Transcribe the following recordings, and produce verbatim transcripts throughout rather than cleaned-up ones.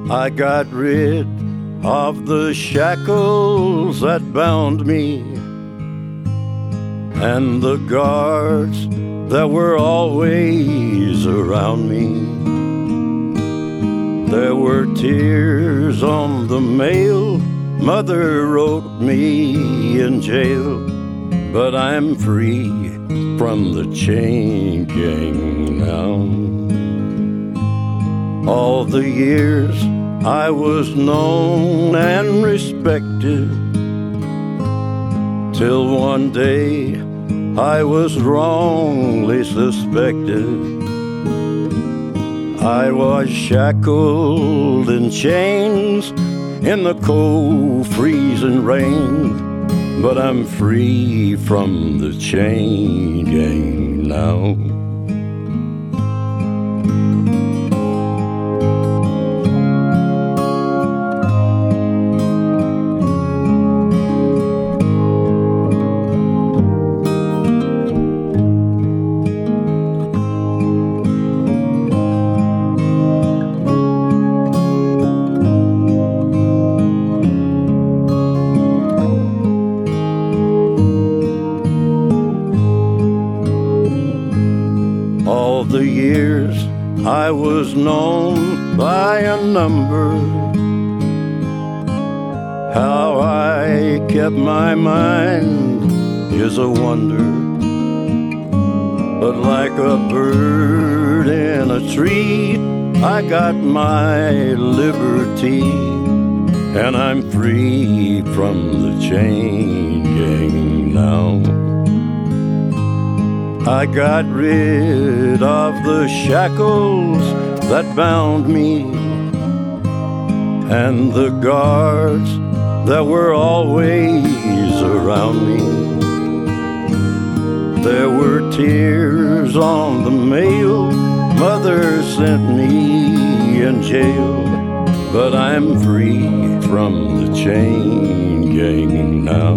I got rid of the shackles that bound me and the guards that were always around me. There were tears on the mail Mother wrote me in jail, but I'm free from the chain gang now. All the years I was known and respected, till one day I was wrongly suspected. I was shackled in chains in the cold freezing rain, but I'm free from the chain gang now. All the years I was known by a number, how I kept my mind is a wonder. But like a bird in a tree, I got my liberty, and I'm free from the chain gang now. I got rid of the shackles that bound me and the guards that were always around me. There were tears on the mail Mother sent me in jail, but I'm free from the chain gang now.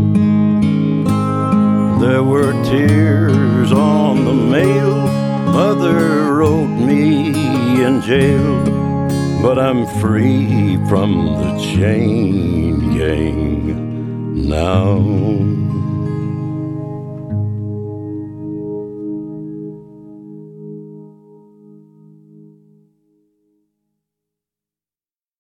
There were tears on the mail Mother wrote me in jail, but I'm free from the chain gang now.